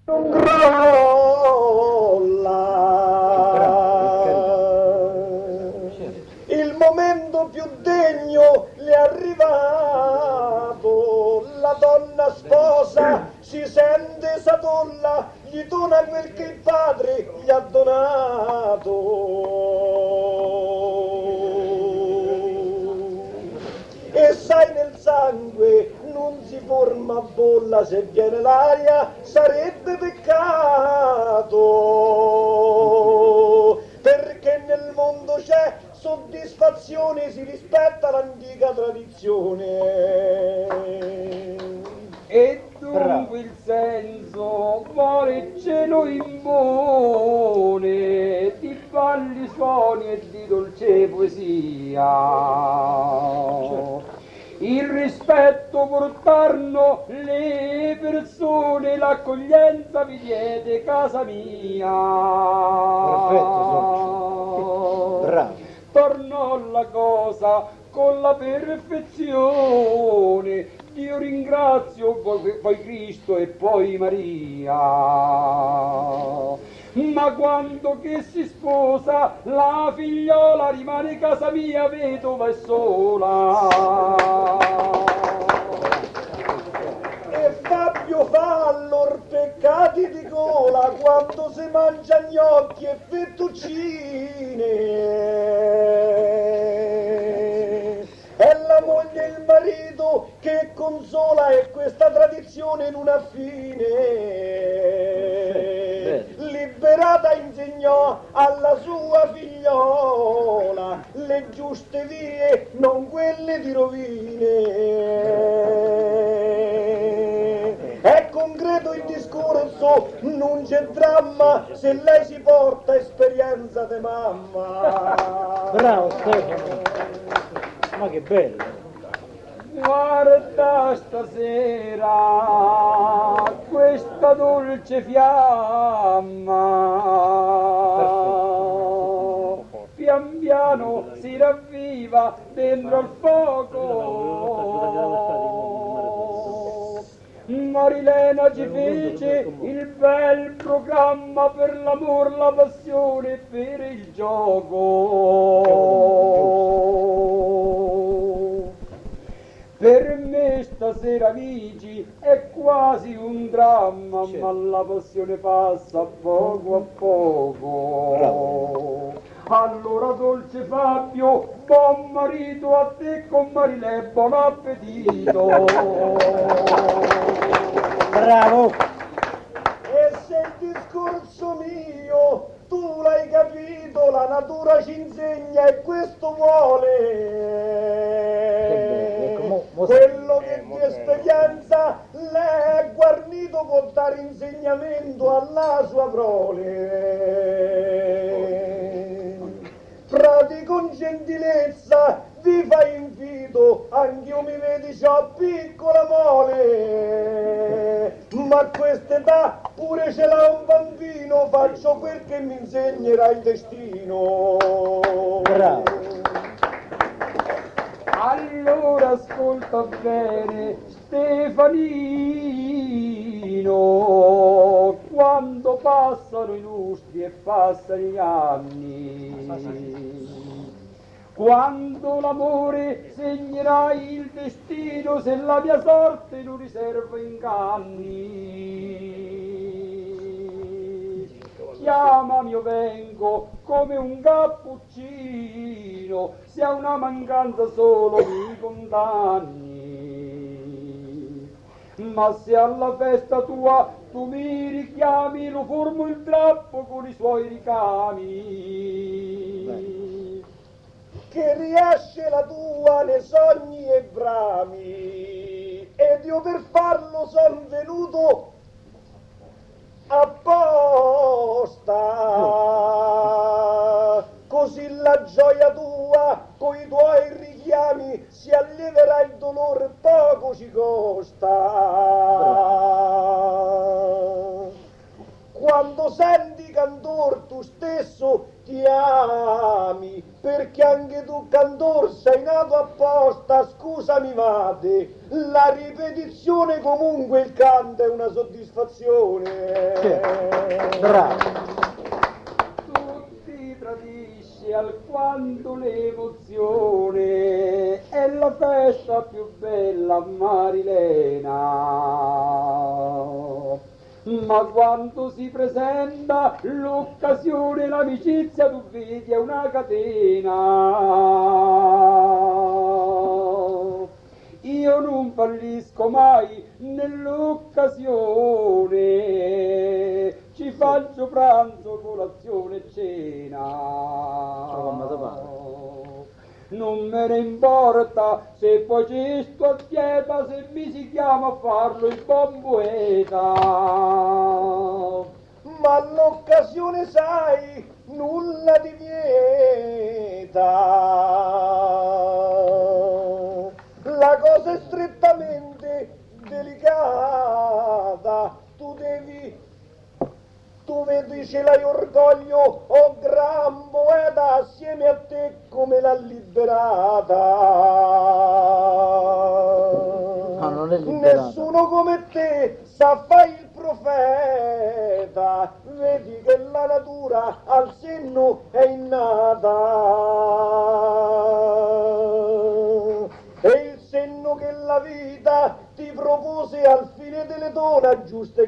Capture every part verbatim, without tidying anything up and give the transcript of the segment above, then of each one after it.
non crolla. Il momento più degno le è arrivato, la donna sposa si sente satolla, gli dona quel che il padre gli ha donato. E sai, nel sangue non si forma bolla, se viene l'aria sarebbe peccato, perché nel mondo c'è soddisfazione, si rispetta l'antica tradizione. E dunque il senso vuole cielo immune di balli, suoni e di dolce poesia. Il rispetto portarno le persone, l'accoglienza vi diede casa mia. Perfetto, bravo. Tornò la cosa con la perfezione. Dio ringrazio, poi, poi Cristo e poi Maria. Ma quando che si sposa la figliola rimane casa mia vedova e sola. E Fabio fa allor peccati di gola quando si mangia gnocchi e fettuccine. È la moglie e il marito che consola e questa tradizione non ha fine. Liberata insegnò alla sua figliola le giuste vie, non quelle di rovine. È concreto il discorso, non c'è dramma se lei si porta esperienza di mamma. Bravo Stefano, ma che bello. Guarda stasera questa dolce fiamma, pian piano si ravviva dentro al fuoco. Marilena ci fece il bel programma per l'amor, la passione e per il gioco. Per me stasera amici è quasi un dramma, ma la passione passa a poco a poco. Bravo. Allora dolce Fabio, buon marito a te con Marilè, buon appetito. Bravo. E se il discorso mio tu l'hai capito, la natura ci insegna e questo vuole. Ecco, mo- mo- Quello eh, che mo- di esperienza l'è guarnito può dare insegnamento alla sua prole. Frati con gentilezza vi fai invito, anch'io mi vedi c'ho piccola mole, ma a quest'età pure ce l'ha un bambino, faccio quel che mi insegnerà il destino. Bravo. Allora ascolta bene Stefanino, quando passano i lustri e passano gli anni, quando l'amore segnerà il destino, se la mia sorte non riserva inganni, chiamami io vengo come un cappuccino, se a una mancanza solo mi condanni, ma se alla festa tua tu mi richiami, lo formo il drappo con i suoi ricami. Che riesce la tua nei sogni e brami, ed io per farlo son venuto apposta, così la gioia tua coi tuoi richiami si allieverà, il dolore poco ci costa. Quando senti cantor tu stesso ti ami, perché anche tu cantor sei nato apposta, scusami Mate, la ripetizione comunque il canto è una soddisfazione. Sì. Bravo. Tutti tradisci alquanto l'emozione, è la festa più bella Marilena. Ma quando si presenta l'occasione, l'amicizia tu vedi è una catena. Io non fallisco mai nell'occasione, ci faccio pranzo, colazione e cena. Non me ne importa se poi ci sto a dieta, se mi si chiama a farlo il buon poeta. Ma l'occasione sai, nulla ti vieta. La cosa è strettamente delicata, tu devi, tu vedi ce l'hai orgoglio, oh gran poeta, assieme a te come l'ha liberata. Ma non è liberata. Nessuno come te sa fare il profeta, vedi che la natura al senno è innata. E il senno che la vita ti propose al fine delle dona giuste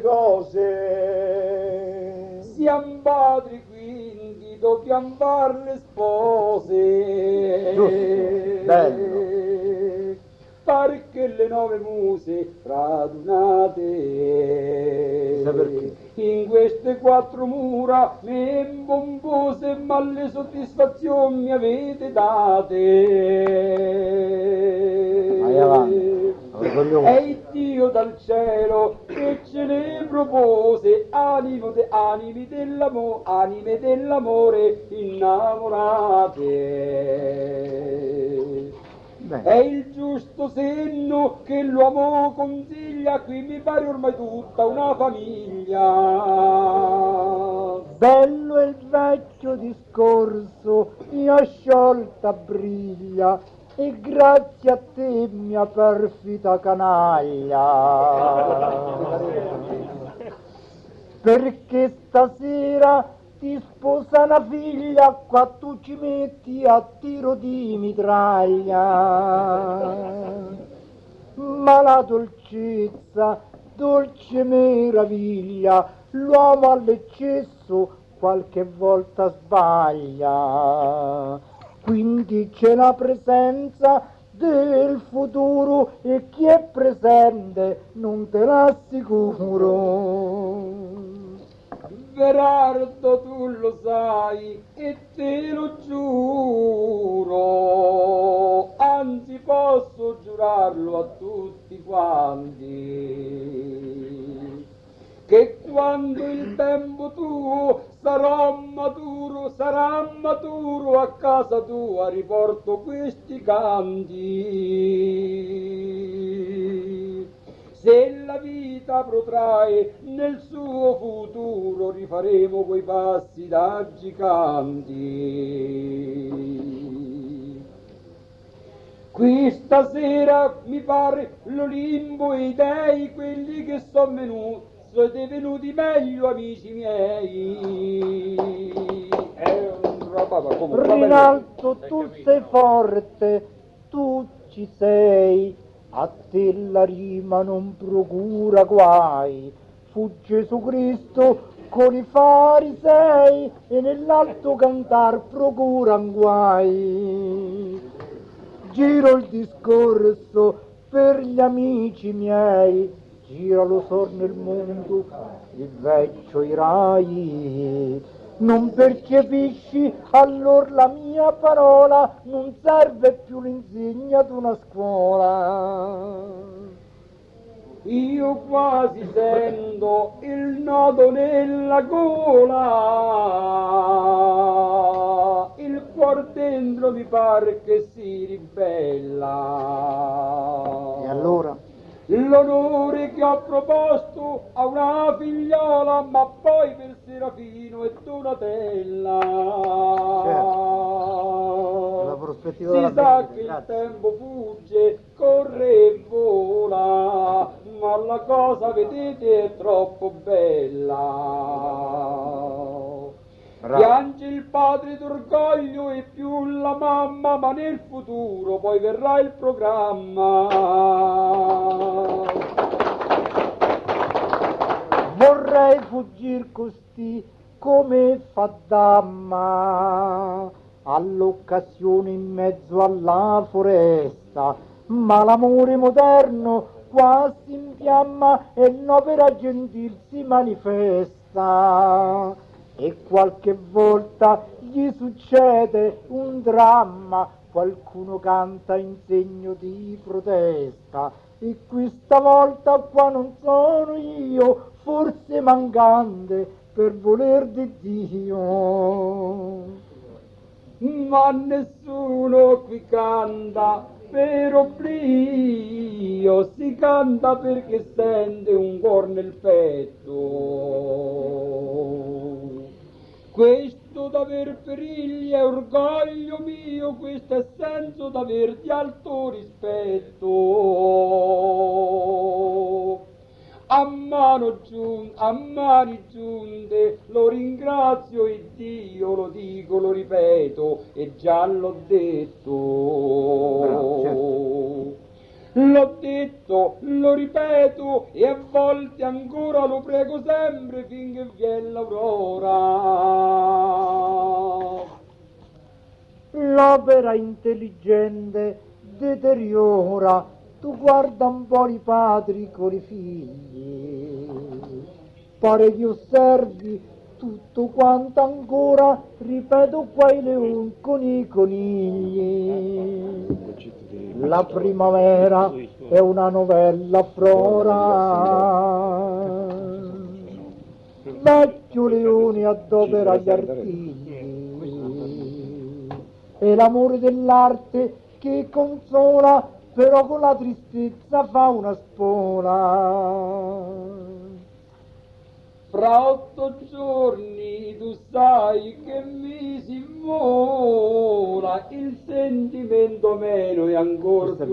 cose. Siamo padri quindi, dobbiamo far le spose. Giusto, bello. Perché le nove muse radunate in queste quattro mura men bombose, ma le soddisfazioni mi avete date. Vai avanti. È il Dio dal cielo che ce ne propose, animo de, animi dell'amore, anime dell'amore innamorate. Beh. È il giusto senno che l'uomo consiglia, qui mi pare ormai tutta una famiglia. Bello è il vecchio discorso, mia sciolta briglia, e grazie a te, mia perfida canaglia, perché stasera ti sposa una figlia, qua tu ci metti a tiro di mitraglia. Ma la dolcezza, dolce meraviglia, l'uomo all'eccesso qualche volta sbaglia. Quindi c'è la presenza del futuro e chi è presente non te l'assicuro. Verardo, tu lo sai e te lo giuro, anzi posso giurarlo a tutti quanti, che quando il tempo tuo sarà maturo, sarà maturo, a casa tua riporto questi canti. Se la vita protrae nel suo futuro, rifaremo quei passi da giganti. Qui stasera mi pare l'Olimpo e i dei, quelli che sono venuti, siete venuti meglio, amici miei. È un roba, comunque, Rinaldo, tu sei forte, tu ci sei. A te la rima non procura guai, fu Gesù Cristo con i farisei e nell'alto cantar procura guai. Giro il discorso per gli amici miei, giralo sor nel mondo, il vecchio Irai. Non percepisci allora la mia parola, non serve più l'insegna d'una scuola. Io quasi sento il nodo nella gola, il cuor dentro mi pare che si ribella. E allora? l'onore che ho proposto a una figliola, ma poi per Serafino e Donatella. Certo. La prospettiva Si della sa vendita, che il grazie. tempo fugge, corre e vola, ma la cosa, vedete, è troppo bella. Bravo. Piange il padre d'orgoglio e più la mamma, ma nel futuro poi verrà il programma. Vorrei fuggir così come fa damma all'occasione in mezzo alla foresta, ma l'amore moderno quasi infiamma e l'opera gentil si manifesta. E qualche volta gli succede un dramma, qualcuno canta in segno di protesta, e questa volta qua non sono io, forse mancante per voler di Dio. Ma nessuno qui canta per oblio, si canta perché sente un cuor nel petto. Questo d'aver perigli è orgoglio mio, questo è senso d'aver di alto rispetto. A, mano giun- a mani giunte lo ringrazio e Dio, lo dico, lo ripeto, e già l'ho detto. Bravo, certo. L'ho detto, lo ripeto e a volte ancora lo prego sempre finché viene l'aurora. L'opera intelligente deteriora, tu guarda un po' i padri con i figli, pare che osservi tutto quanto ancora, ripeto qua i leoni con i conigli. La primavera è una novella flora, vecchio leone adopera gli artigli, è l'amore dell'arte che consola, però con la tristezza fa una spola. Fra otto giorni tu sai che mi si vola, il sentimento meno è ancora più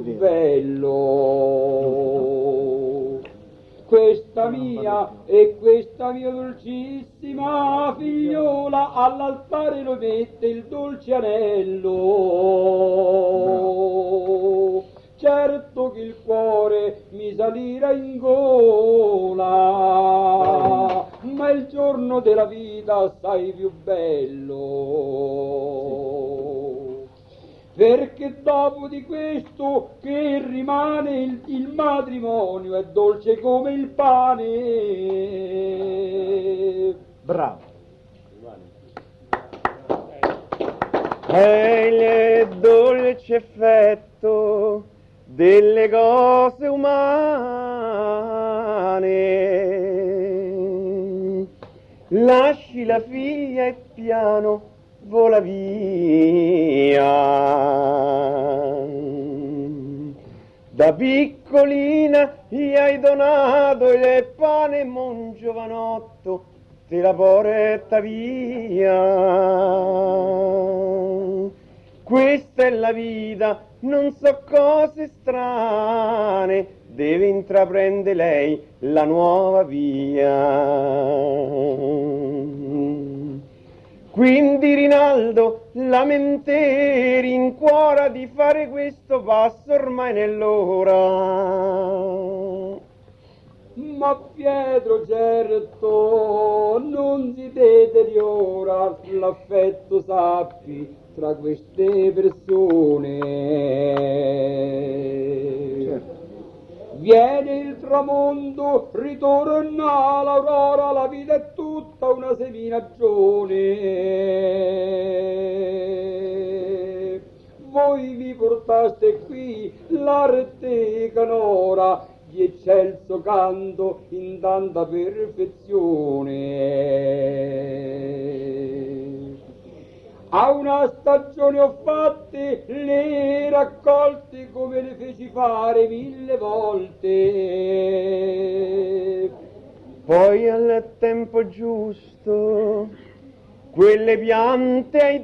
bello. Questa mia e questa mia dolcissima figliola all'altare lo mette il dolce anello. Certo che il cuore mi salirà in gola, ma il giorno della vita assai più bello. Perché dopo di questo che rimane il, il matrimonio è dolce come il pane. Bravo. Egli è dolce effetto delle cose umane. Lasci la figlia e piano vola via. Da piccolina gli hai donato il pane e mon giovanotto te la porta via. Questa è la vita, non so cose strane, deve intraprendere lei la nuova via. Quindi Rinaldo, lamenti, rincuora di fare questo passo ormai nell'ora. Ma Pietro, certo, non si deteriora l'affetto, sappi, tra queste persone. Certo. Viene il tramonto, ritorna l'aurora, la vita è tutta una seminagione. Voi vi portaste qui l'arte canora di eccelso canto in tanta perfezione. A una stagione ho fatte le raccolte come le feci fare mille volte. Poi al tempo giusto quelle piante hai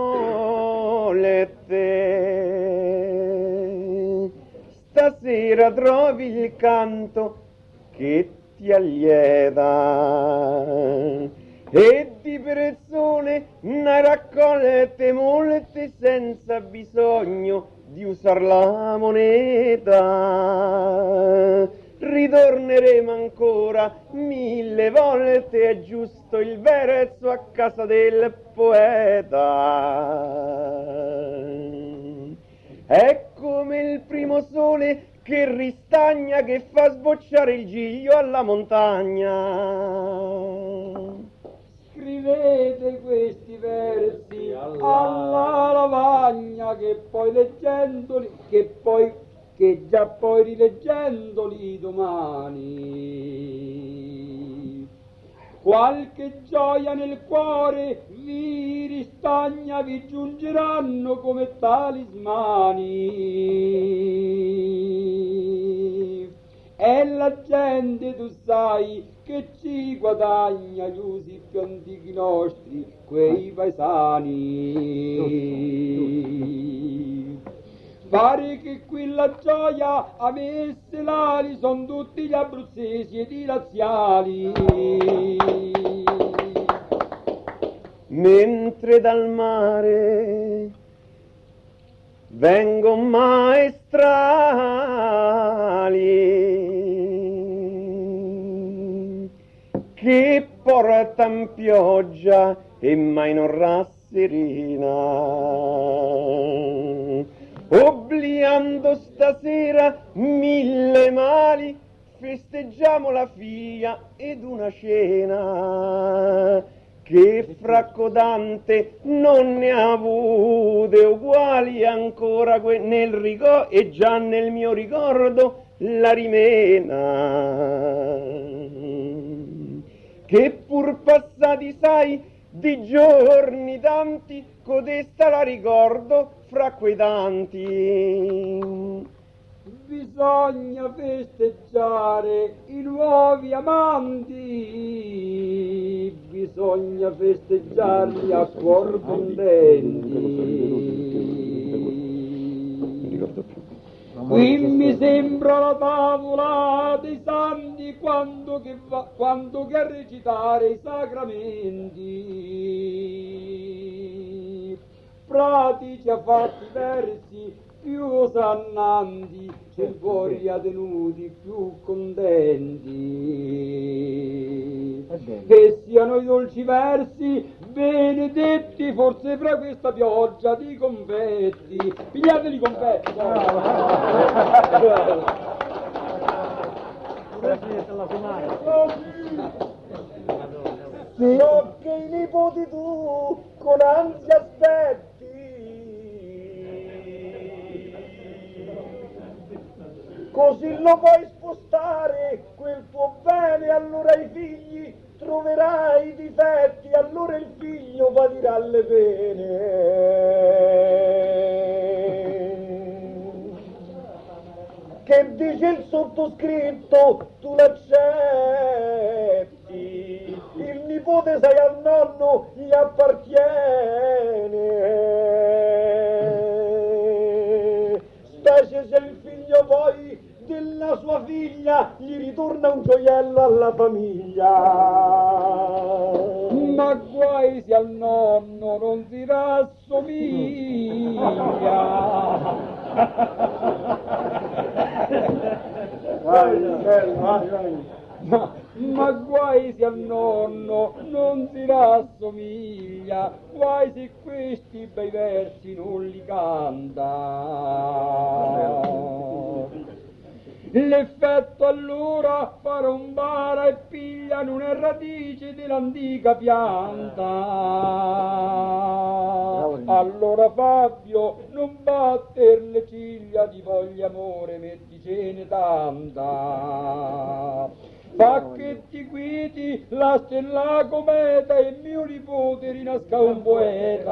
tolete. Stasera trovi il canto che ti allieta e di persone ne raccolte molte senza bisogno di usar la moneta. Ritorneremo ancora mille volte, è giusto il verso a casa del poeta. È come il primo sole che ristagna, che fa sbocciare il giglio alla montagna. Scrivete questi versi alla lavagna, che poi leggendoli, che poi, che già poi rileggendoli domani, qualche gioia nel cuore vi ristagna, vi giungeranno come talismani. E la gente, tu sai, che ci guadagna gli usi più antichi nostri, quei paesani. Pare che qui la gioia avesse l'ali, son tutti gli abruzzesi ed i laziali. Mentre dal mare vengon maestrali che portan pioggia e mai non rasserina, obliando stasera mille mali, festeggiamo la figlia ed una cena che fra codante non ne ha avute uguali ancora que- nel ricordo e già nel mio ricordo la rimena, che pur passati sai di giorni tanti, codesta la ricordo fra quei tanti. Bisogna festeggiare i nuovi amanti, bisogna festeggiarli a cuor contenti. Qui mi sembra la tavola dei santi quando che, va, quando che a recitare i sacramenti. Frati ci ha fatti versi più osannanti, c'è fuori a tenuti più contenti. Che siano i dolci versi benedetti, forse fra questa pioggia di confetti. Pigliateli i confetti! So che i nipoti tu con ansia aspetti, così lo puoi spostare quel tuo bene, allora i figli troverai i difetti, allora il figlio patirà le pene. Che dice il sottoscritto, tu l'accetti, il nipote sai al nonno gli appartiene, specie se il figlio poi della sua figlia gli ritorna un gioiello alla famiglia. Ma guai se al nonno non si rassomiglia. Vai, vai, vai. Ma, ma guai se al nonno non si rassomiglia, guai se questi bei versi non li canta. L'effetto allora farà un bara e piglia, non è radice dell'antica pianta. Allora Fabio, non batter le ciglia, di voglia amore metticene tanta. Pacchetti guidi, la stella cometa e mio nipote rinasca un poeta.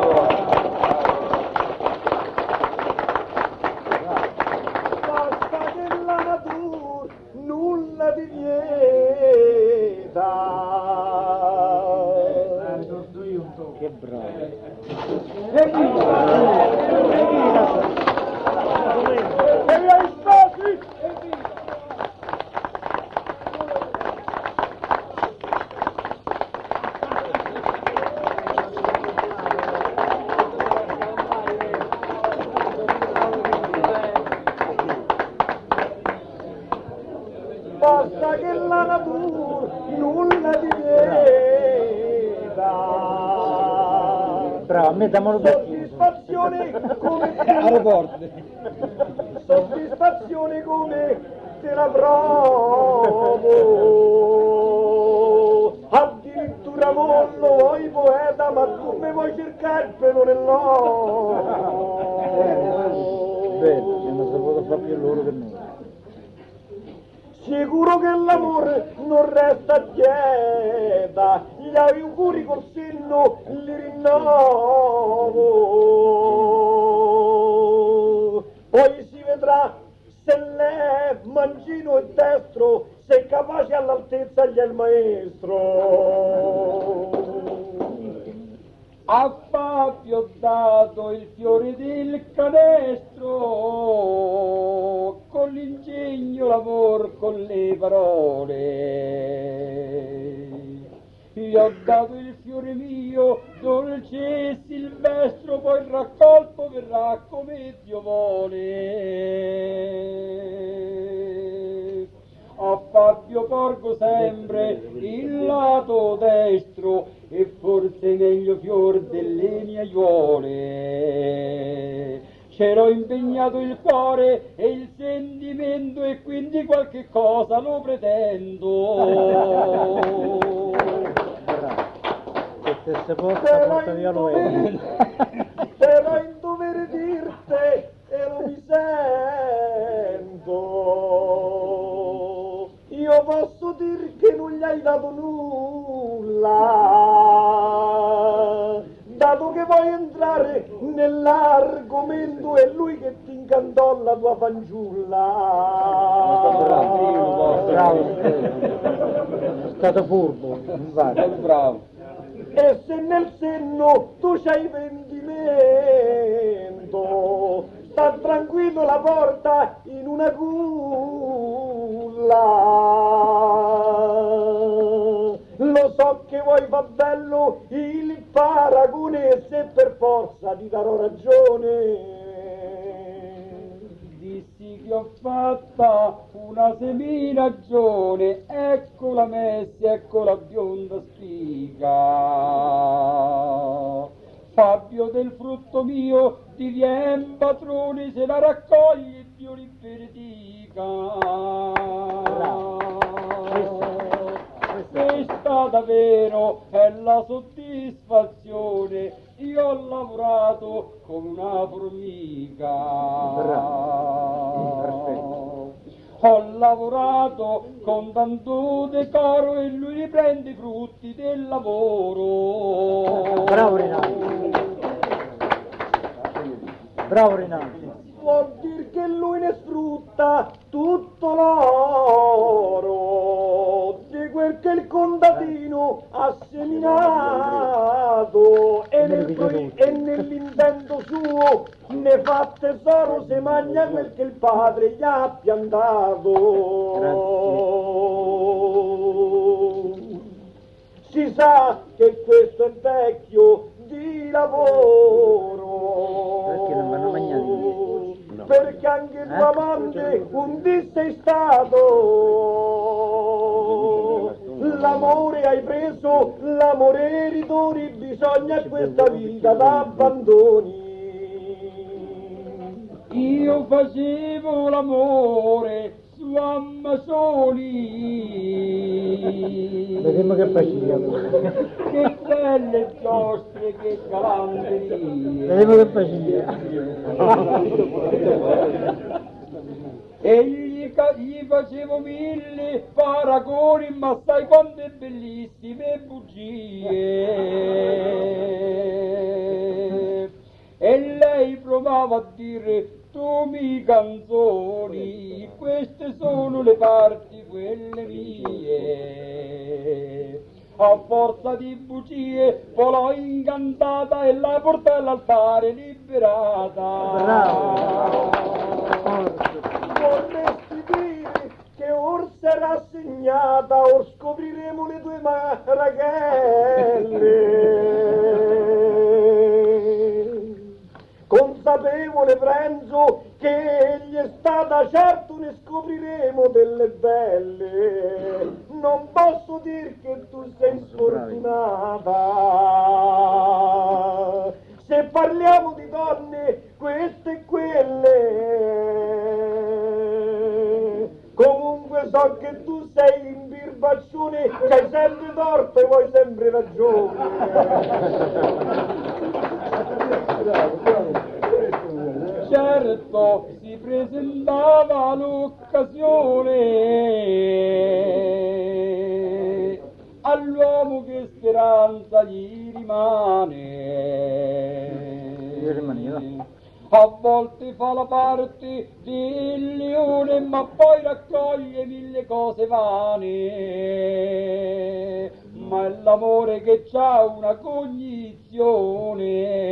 Basta che la natura nulla ti vieta. Che bravo. E mi hai stati! Basta che la natura nulla ti vieta. Bravo, mettiamolo per Soddisfazione come Aeroporto. soddisfazione come te la provo. Addirittura mollo vuoi poeta, ma tu mi vuoi cercare il pelo nell'uovo. Bello, che non saputo fare più loro che noi. Sicuro che l'amore non resta quieta, gli auguri col senno li rinnovo. Poi si vedrà se l'è mangino e destro, se capace all'altezza gli è il maestro. A Fabio ho dato il fiore del canestro, con l'ingegno l'amor con le parole. Gli ho dato il fiore mio, dolce e silvestro, poi il raccolto verrà come Dio vuole. A Fabio porgo sempre il lato destro e forse meglio fior delle mie aiuole. C'ero impegnato il cuore e il sentimento e quindi qualche cosa lo pretendo. Se te se possa Però porta via lo è. Però in dovere dirte e lo mi sento. Io posso dir che non gli hai dato nulla, dato che vuoi entrare nell'argomento, è lui che ti incantò la tua fanciulla. Bravo, è stato furbo, infatti. Bravo. E se nel senno tu c'hai pentimento, sta tranquillo, la porta in una culla. Lo so che vuoi fa bello il paragone, se per forza ti darò ragione. Dissi che ho fatta una seminagione, ecco la messi, ecco la bionda spiga. Fabio del frutto mio divien patrone, se la raccogli Dio li benedica. Questa davvero è la soddisfazione, io ho lavorato come una formica. Ho lavorato con tanto decoro e lui riprende i frutti del lavoro. Bravo Rinaldi. Bravo Rinaldi. Vuol dire che lui ne sfrutta tutto l'oro di quel che il contadino ha seminato, e, nel pro- e nell'intento suo ne fa tesoro, se mangia quel che il padre gli ha piantato. Grazie. Si sa che questo è vecchio di lavoro, perché non vanno mangiati? perché anche il tuo amante un dì sei stato. L'amore hai preso, l'amore ritorni, bisogna questa vita d'abbandoni. Io facevo l'amore su Ammasoli. Vediamo che facciamo. Che belle giostre, che galanterie. Vediamo che facciamo. Egli gli, ca- gli facevo mille paragoni, ma sai quante bellissime bugie. E lei provava a dire: tu mi canzoni, queste sono le parti quelle mie. A forza di bugie poi l'ho incantata e la portai all'altare liberata. Bravo. Vorresti dire che or si è rassegnata, or scopriremo le tue marachelle. Consapevole Frenzo che egli è stata, certo ne scopriremo delle belle. Non posso dir che tu sei sfortunata. Se parliamo di donne, queste e quelle, comunque so che tu sei in birbaccione, c'hai sempre torto e vuoi sempre ragione. Certo si presentava l'occasione all'uomo che speranza gli rimane. Gli rimaneva. A volte fa la parte del leone, ma poi raccoglie mille cose vane. Ma è l'amore che c'ha una cognizione.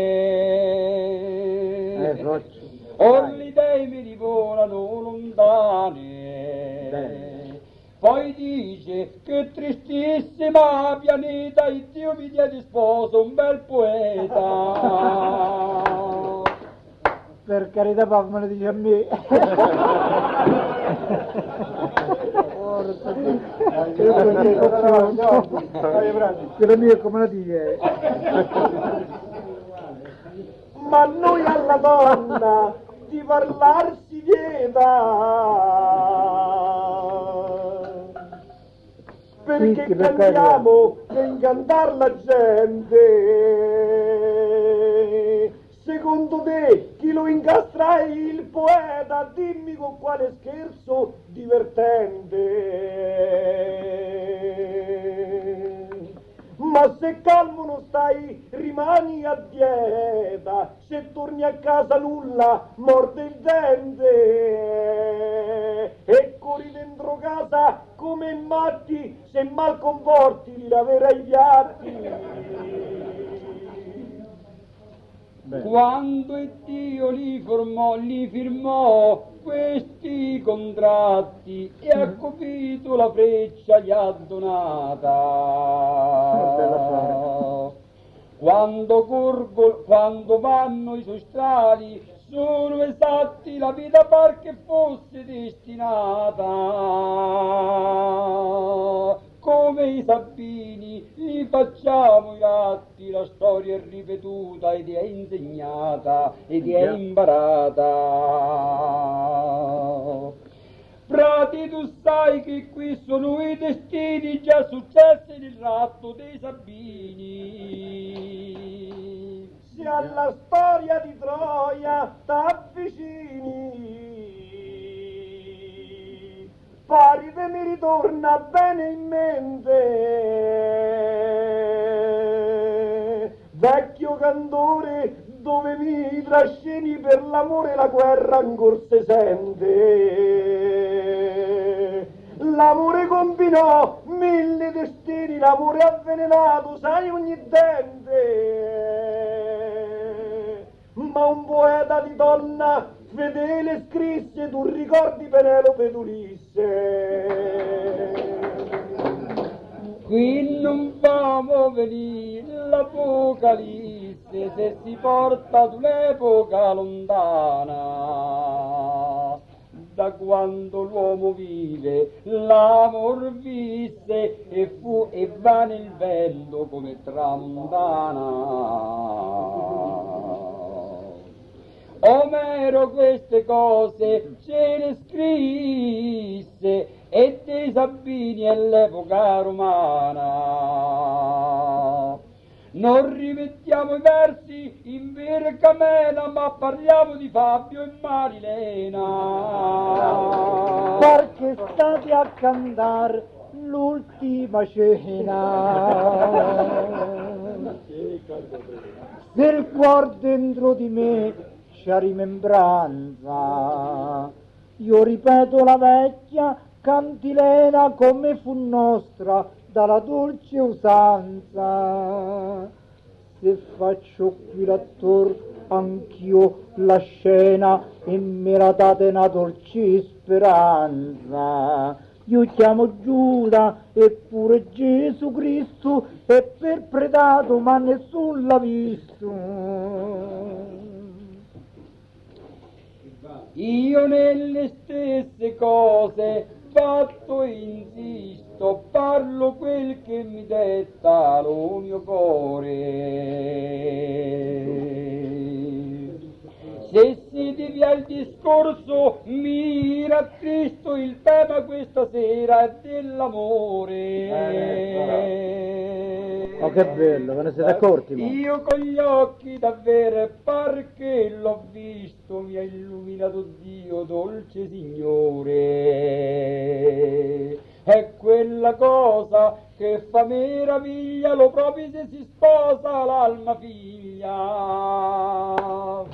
Eh, Roccio. Or le idee mi rivolano lontane. Bene. Poi dice che tristissima pianeta, il Dio mi diede sposo un bel poeta. Per carità, papà, me lo dice a me. Quello mio è come la dice. Ma noi alla donna di parlar si vieta, perché Sì, per cantiamo per incantare la gente. Secondo te chi lo incastrai il poeta? Dimmi con quale scherzo divertente. Ma se calmo non stai, rimani a dieta. Se torni a casa nulla, morde il dente. E corri dentro casa come matti, se mal comporti li laverai i piatti. Beh. Quando il Dio li formò, li firmò questi contratti e ha capito la freccia gli ha donata. Quando, corgo, quando vanno i suoi strali sono esatti, la vita par che fosse destinata. Come i Sabini li facciamo i ratti, la storia è ripetuta ed è insegnata ed è imparata. Frati, tu sai che qui sono i destini già successi nel ratto dei Sabini. Se alla storia di Troia t'avvicini, pari che mi ritorna bene in mente, vecchio cantore, dove mi trascini per l'amore la guerra ancor se sente. L'amore combinò mille destini, l'amore avvelenato, sai ogni dente. Ma un poeta di donna fedele scrisse, tu ricordi Penelope d'Ulisse. Qui non famo venire l'Apocalisse, se si porta ad un'epoca lontana. Da quando l'uomo vive, l'amor visse e fu e va nel vento come tramontana. Omero queste cose ce le scrisse e dei Sabini è l'epoca romana. Non rimettiamo i versi in pergamena, ma parliamo di Fabio e Marilena. Perché state a cantare l'ultima cena. Se il cuore dentro di me c'ha rimembranza, io ripeto la vecchia cantilena come fu nostra dalla dolce usanza. Se faccio qui l'attore anch'io la scena e me la date una dolce speranza. Io chiamo Giuda eppure Gesù Cristo è perpetrato ma nessuno l'ha visto. Io nelle stesse cose fatto e insisto, parlo quel che mi detta lo mio cuore. Se si devia il discorso, mi rattristo, il tema questa sera è dell'amore. Oh, che bello, ve ne siete accorti? Ma? Io con gli occhi davvero, par che l'ho visto, mi ha illuminato Dio, dolce Signore. È quella cosa che fa meraviglia, lo proprio se si sposa l'alma figlia.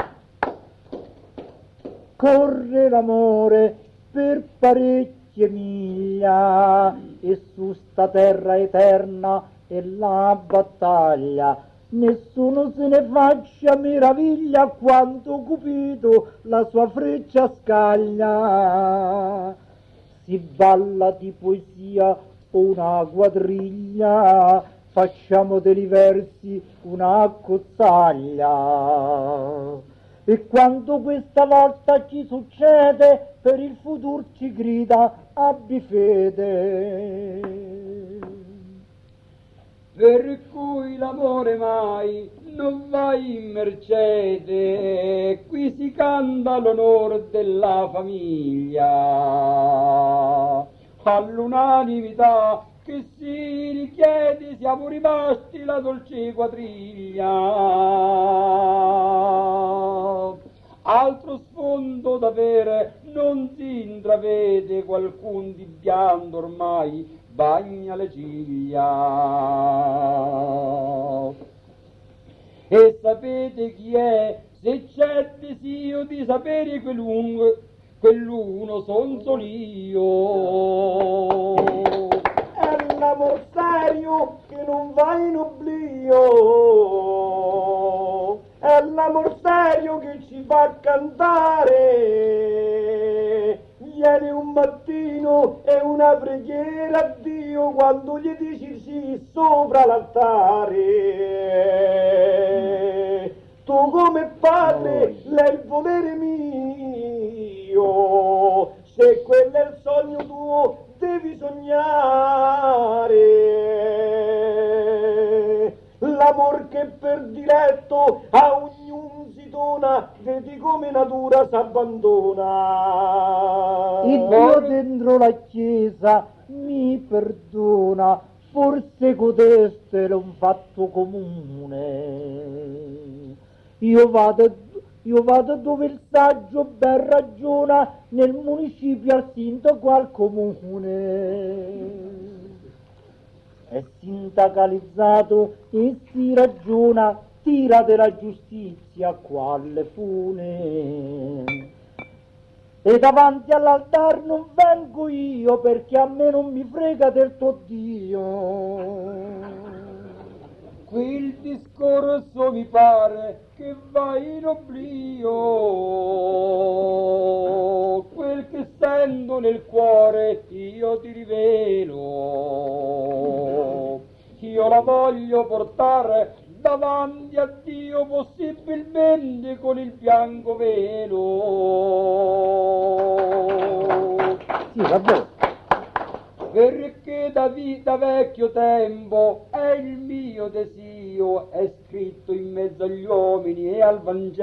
Corre l'amore per parecchie miglia e su sta terra eterna è la battaglia. Nessuno se ne faccia meraviglia quanto Cupido la sua freccia scaglia. Si balla di poesia o una quadriglia, facciamo dei versi una cozzaglia. E quando questa volta ci succede, per il futuro ci grida abbi fede. Per cui l'amore mai non va in mercede, qui si canta l'onore della famiglia. All'unanimità che si richiede siamo rimasti la dolce quadriglia. Altro sfondo d'avere non si intravede, qualcun di bianco ormai bagna le ciglia. E sapete chi è? Se c'è desiderio di sapere quell'uno, quell'uno son sol'io. È l'amor serio che non va in oblio, è l'amor serio che ci fa cantare. Viene un mattino e una preghiera a Dio quando gli dici sì sopra l'altare. Tu come padre l'hai il volere mio, se quello è il sogno tuo devi sognare. L'amor che per diletto a ognuno si dona, vedi come natura s'abbandona. Il Dio dentro la chiesa mi perdona, forse codeste è un fatto comune. Io vado, io vado dove il saggio ben ragiona, nel municipio al sindaco al comune. È sindacalizzato e si ragiona, tira della giustizia quale fune. E davanti all'altar non vengo io, perché a me non mi frega del tuo Dio. Quel discorso mi pare che va in oblio, quel che sento nel cuore io ti rivelo. Io la voglio portare davanti a Dio, possibilmente con il bianco velo. Sì, vabbè. Perché da vita vecchio tempo è il mio desio, è scritto in mezzo agli uomini e al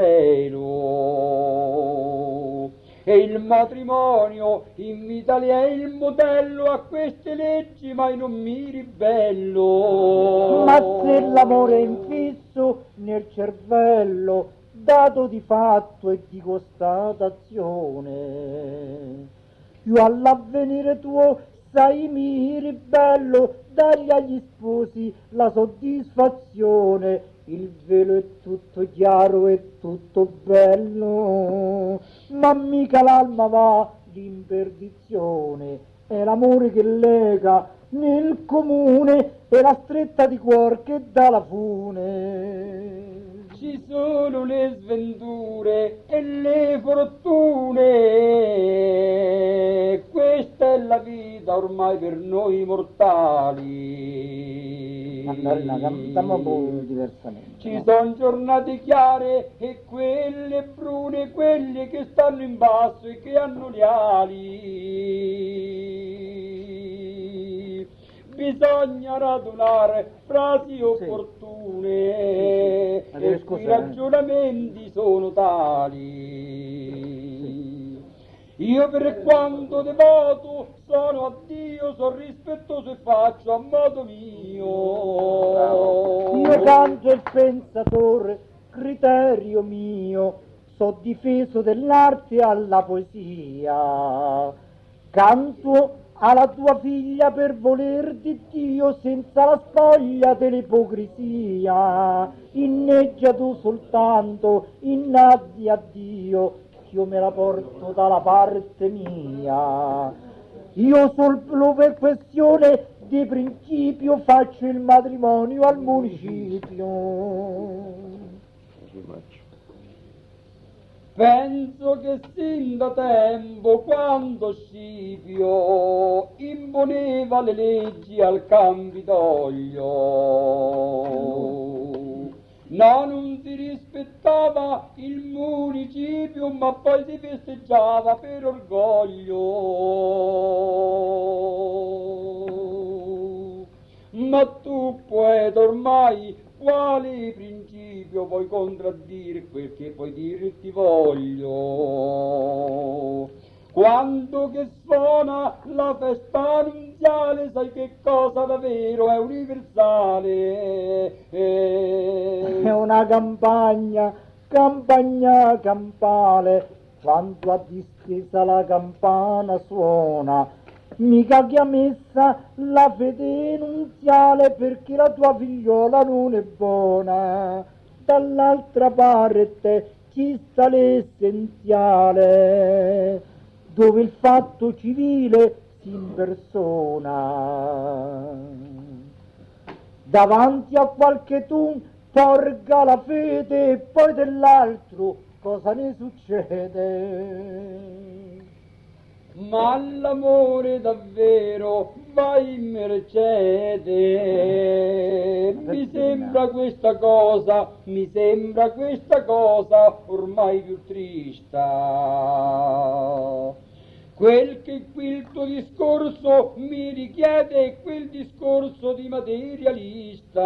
Vangelo. E il matrimonio in Italia è il modello, a queste leggi mai non mi ribello. Ma se l'amore è infinito fisso nel cervello, dato di fatto e di constatazione. Io all'avvenire tuo sai mi ribello, dagli agli sposi la soddisfazione, il velo è tutto chiaro e tutto bello, ma mica l'alma va in perdizione, è l'amore che lega nel comune e la stretta di cuor che dà la fune. Ci sono le sventure e le fortune, questa è la vita ormai per noi mortali. Mandarina, cantiamo un po' diversamente. Ci no? sono giornate chiare e quelle brune, quelle che stanno in basso e che hanno le ali. Bisogna radunare frasi opportune, sì, sì. e Scusa, i ragionamenti sono tali. Io per quanto devoto sono a Dio, sono rispettoso e faccio a modo mio. Io canto il pensatore, criterio mio, so difeso dell'arte alla poesia. Canto alla tua figlia per voler di Dio, senza la spoglia dell'ipocrisia. Inneggia tu soltanto, innaddi a Dio, io me la porto dalla parte mia. Io solo per questione di principio faccio il matrimonio al municipio. Penso che sin da tempo, quando Scipio imponeva le leggi al Campidoglio, no, non si rispettava il municipio, ma poi si festeggiava per orgoglio. Ma tu, poeta, ormai quale principio puoi contraddire quel che puoi dire ti voglio? Quando che suona la festa nunziale, sai che cosa davvero è universale? È una campagna, campagna campale, quando a distesa la campana suona. Mica che ha messa la fede nunziale perché la tua figliola non è buona. Dall'altra parte ci sta l'essenziale, dove il fatto civile si impersona. Davanti a qualche tun porga la fede e poi dell'altro cosa ne succede? Ma l'amore davvero va in mercede. Mi sembra questa cosa, mi sembra questa cosa ormai più trista. Quel che qui il tuo discorso mi richiede è quel discorso di materialista.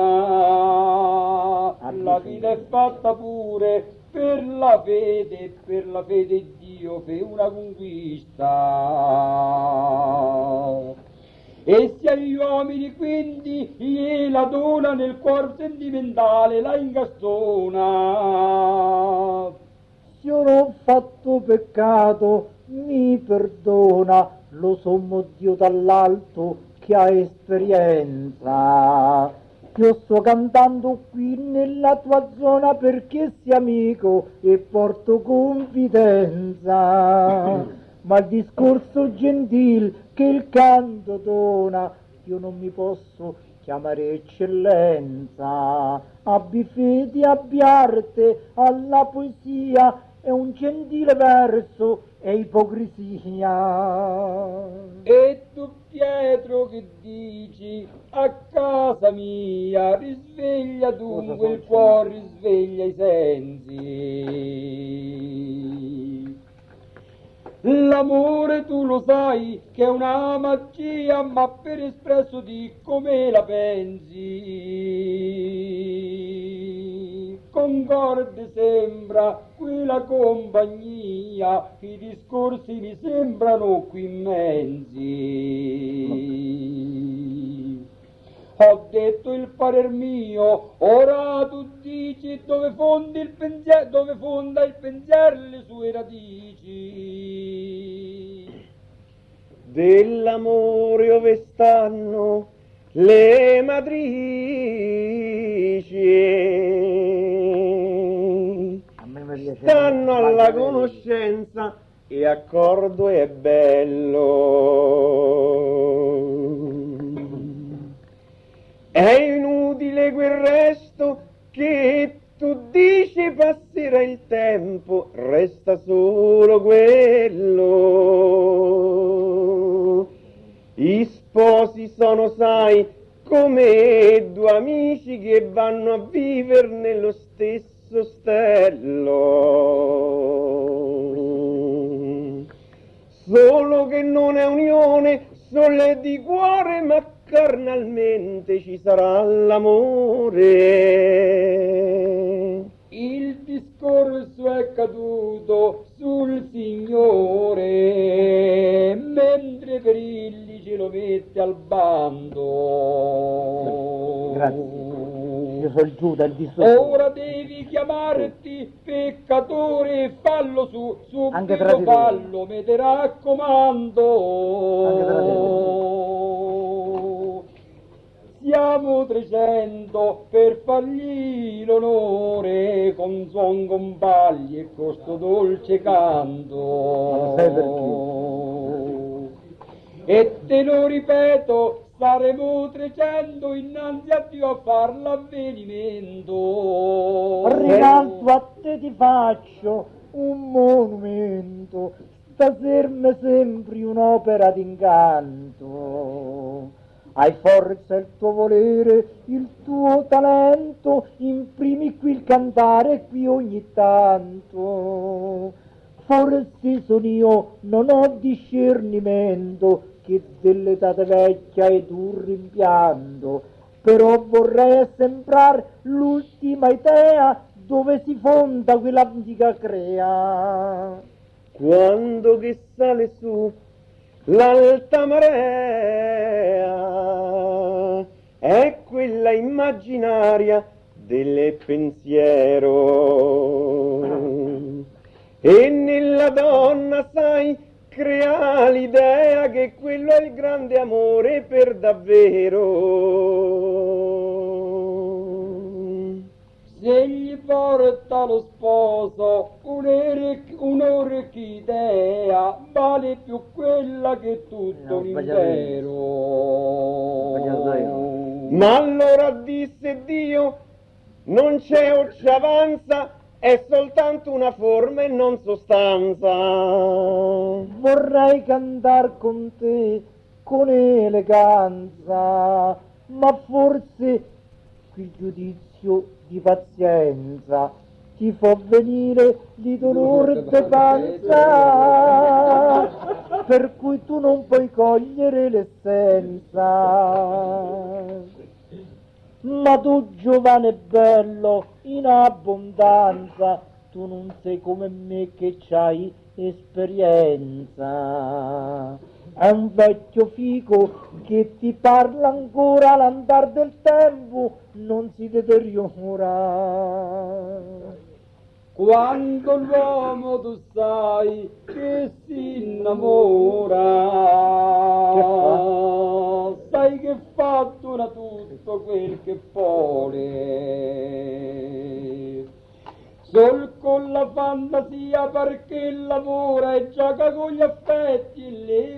La vita è fatta pure per la fede, per la fede in Dio, per una conquista. E se agli uomini quindi gliela dona nel cuor sentimentale, la ingastona. Se io non ho fatto peccato, mi perdona lo sommo Dio dall'alto che ha esperienza. Io sto cantando qui nella tua zona perché sei amico e porto confidenza, ma il discorso gentil che il canto dona io non mi posso chiamare eccellenza. Abbi fede, abbi arte alla poesia, è un gentile verso è ipocrisia. E tu Pietro che dici a casa mia, risveglia dunque il cuore, risveglia i sensi. L'amore tu lo sai che è una magia, ma per espresso di come la pensi. Concorde sembra qui la compagnia, i discorsi mi sembrano qui immensi. ho detto il parer mio, ora tu dici dove fondi il pensiero, dove fonda il pensiero le sue radici. Dell'amore ove stanno le matrici, stanno alla conoscenza e accordo è bello. È inutile quel resto che tu dici passerà il tempo, resta solo quello. I sposi sono, sai, come due amici che vanno a vivere nello stesso stello. Solo che non è unione sole di cuore, ma carnalmente ci sarà l'amore. Il discorso è caduto sul Signore, mentre Perilli ce lo mette al bando. Grazie. Io sono il Giuda, il distrutto. Ora devi chiamarti peccatore e fallo su, Anche subito traditore. fallo, mi ti raccomando. Anche traditore. Siamo trecento per fargli l'onore con suon compagli e costo dolce canto. Ma sai E te lo ripeto, saremo trecento innanzi a Dio a far l'avvenimento. Rinaldo a te ti faccio un monumento, stasera mi sembri un'opera d'incanto. Hai forza il tuo volere, il tuo talento, imprimi qui il cantare qui ogni tanto. Forse son io, non ho discernimento, che dell'età vecchia ed un rimpianto, però vorrei sembrare l'ultima idea dove si fonda quell'antica crea. Quando che sale su l'alta marea è quella immaginaria del pensiero, e nella donna, sai, crea l'idea che quello è il grande amore per davvero. Se gli porta lo sposo un'orchidea, vale più quella che tutto No, l'impero. Ma allora disse Dio, non c'è o ci avanza, è soltanto una forma e non sostanza. Vorrei cantar con te con eleganza, ma forse qui giudizio di pazienza ti fa venire di dolore de panza, per cui tu non puoi cogliere l'essenza. Ma tu, giovane bello, in abbondanza, tu non sei come me che c'hai esperienza. È un vecchio fico che ti parla ancora, l'andar del tempo non si deteriora. Quando l'uomo tu sai che si innamora, sai che fattura tutto quel che vuole. Sol con la fantasia perché lavora e gioca con gli affetti e le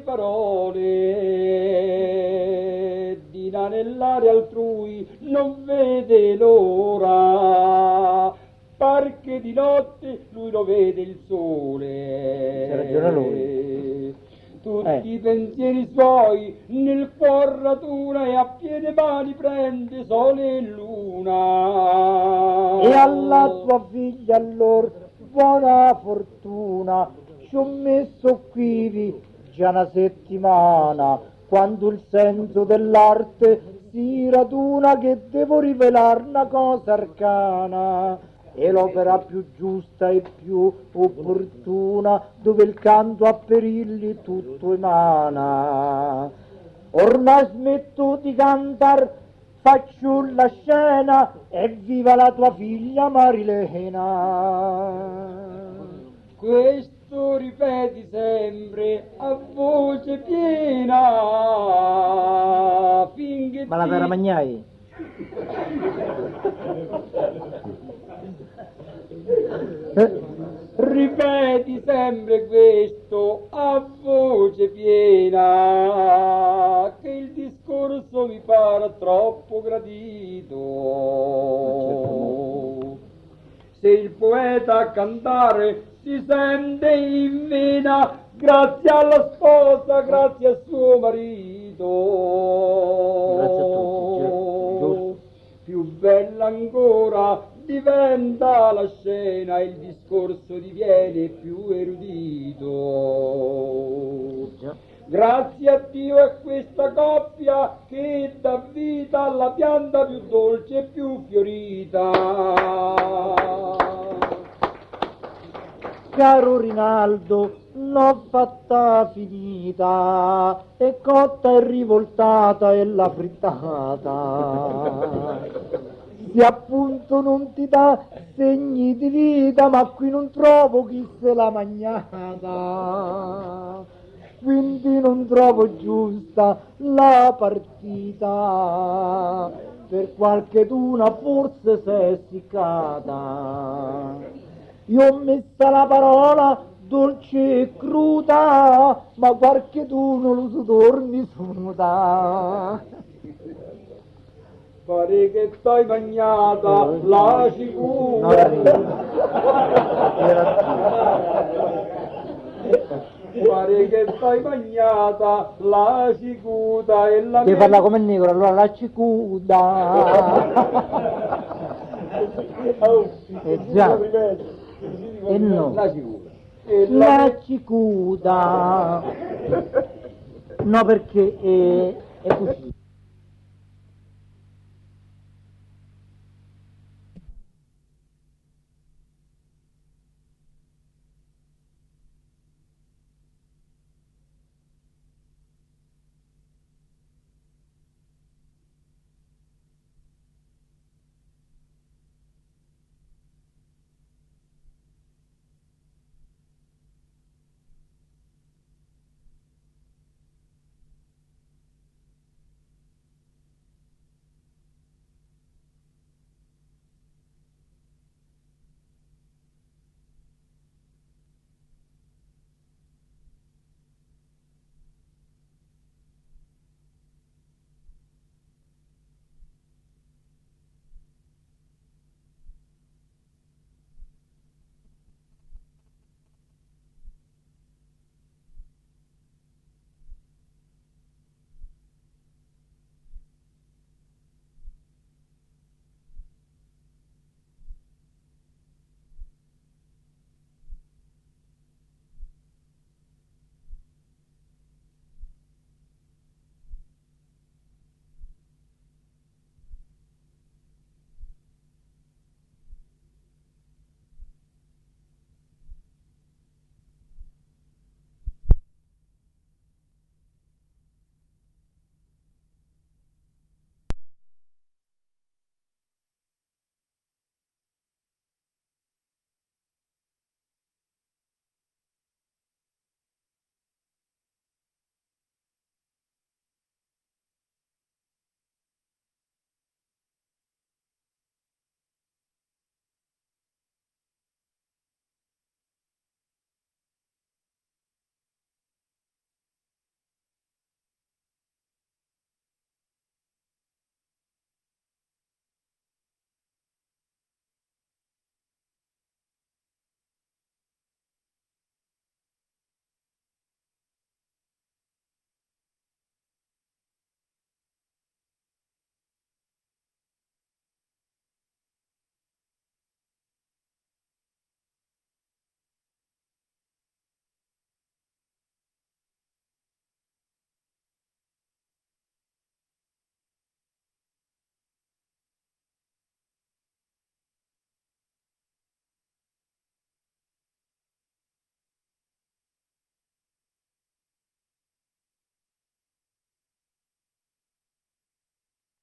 parole. Di inanellare altrui non vede l'ora, perché di notte lui lo vede il sole. C'ha ragione lui. Tutti Eh. i pensieri suoi nel cuor ratura e a piene mani prende sole e luna. E alla tua figlia allora buona fortuna, ci ho messo qui già una settimana, quando il senso dell'arte si raduna che devo rivelar una cosa arcana. E l'opera più giusta e più opportuna, dove il canto a perilli tutto emana. Ormai smetto di cantar faccio la scena e viva la tua figlia Marilena. Questo ripeti sempre a voce piena finché Ma la ti- vera magnai? Eh? Ripeti sempre questo a voce piena, che il discorso mi pare troppo gradito. Se il poeta a cantare si sente in vena, grazie alla sposa, grazie al suo marito. Grazie a tutti, gi- giusto. Più bella ancora diventa la scena, il discorso diviene più erudito. Già. Grazie a Dio e questa coppia che dà vita alla pianta più dolce e più fiorita. Caro Rinaldo, l'ho fatta finita, è cotta e rivoltata e la frittata. Se appunto non ti dà segni di vita, ma qui non trovo chi se l'ha magnata. Quindi non trovo giusta la partita, per qualche d'una forse s'è essiccata. Io ho messa la parola dolce e cruda, ma qualche d'uno lo sudorni suda. Pare che t'hai magnata la cicuta. Non ridi. Pare che t'hai magnata la cicuta e la Devi farla come il negro, allora la cicuda. Eh già, e no, la cicuta. E la... la cicuda. No, perché è, è così.